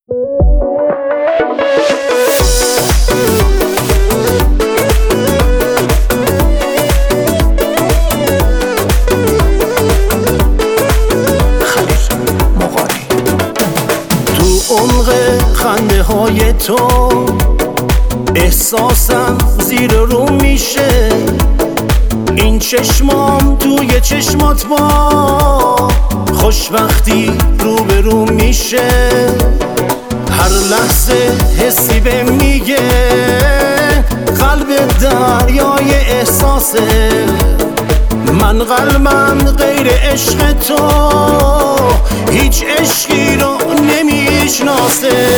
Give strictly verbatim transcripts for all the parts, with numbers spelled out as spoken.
عمق خنده های تو احساسم زیر رو میشه، این چشمام توی چشمات با خوشبختی رو به رو میشه. هر لحظه حسی به میگه قلب دریای احساسه، من قلبم غیر عشق تو هیچ عشقی رو نمیشناسه.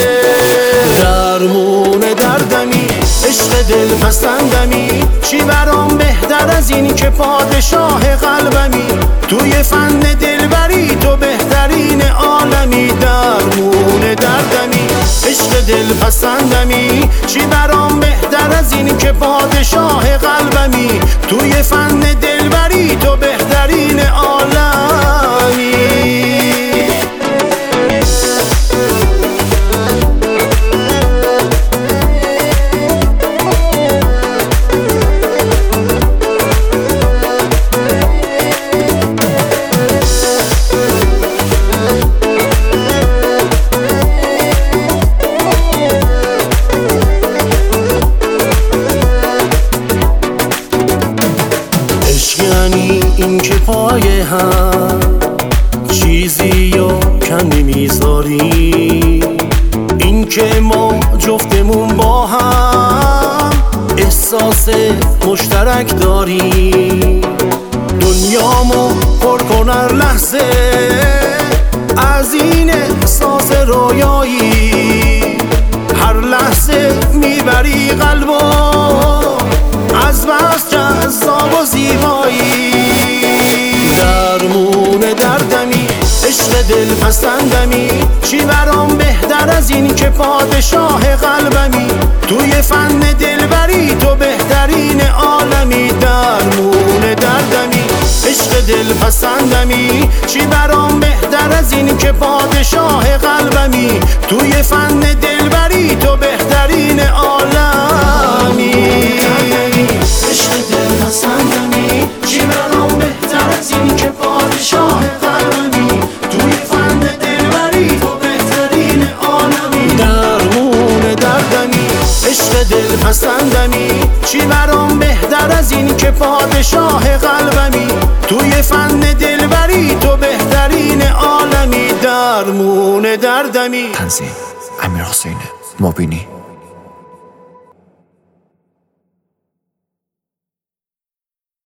درمون دردمی عشق دل پسندمی، چی برام بهتر از این که پادشاه قلبمی، توی فن دلبری تو بهترین عالمی. درمون دردمی عشق دل پسندمی، چی برام بهتر از این که پادشاه قلبمی، توی فن دلبری تو بهترین عالمی. یعنی این که پای هم چیزی یا کمی میذاری، این که ما جفتمون با هم احساس مشترک داری، دنیامو پر کن هر لحظه از این احساس رویایی، هر لحظه میبری قلبو از بس جذاب و زیبایی. درمون دردمی عشق دل پسندمی، چی برام بهتر از این که پادشاه قلبمی، توی فن دلبری تو بهترین عالمی. درمون دردمی عشق دل پسندمی، چی برام بهتر از این که پادشاه قلبمی، توی فن دلبری تو بهترین عالمی. عشق دل پسندمی، چی برام بهتر از این که پادشاه قلبمی، توی فن دلبری تو بهترین عالمی. درمون دردمی عشق دل پسندمی، چی برام بهتر از این که پادشاه قلبمی، توی فن دلبری تو بهترین عالمی. درمون دردمی. تنظیم: امیر حسین مبینی.